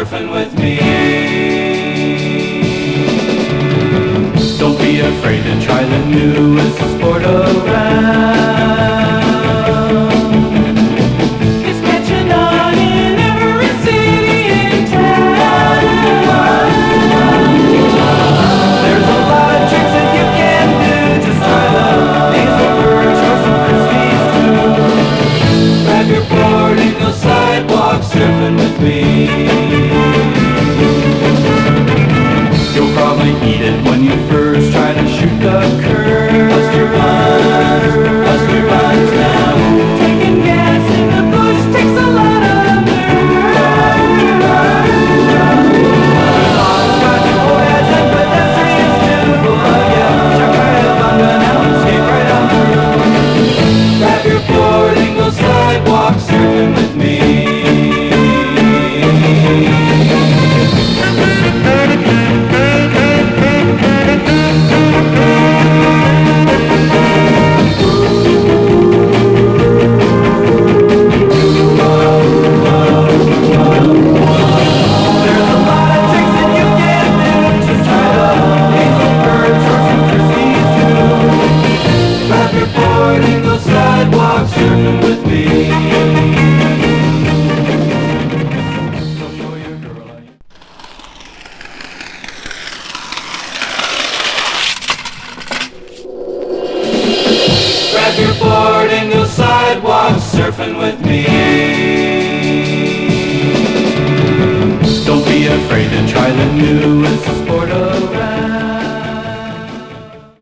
surfing with me. Don't be afraid to try the newest sport around. It's catching on in every city and town. There's a lot of tricks that you can do. Just try the Lazy Birds or some Christies too. Grab your board and go sidewalk surfing with me. You'll probably eat it when you first try to shoot the curve. Bust your buns now. Taking gas in the bush takes a lot of nerve. Got your boys and pedestrians too. Yeah, check right up on the now and skate right on through. Grab your board and go sidewalk surfing with me. Grab your board and go sidewalk surfing with me. Don't be afraid to try the newest sport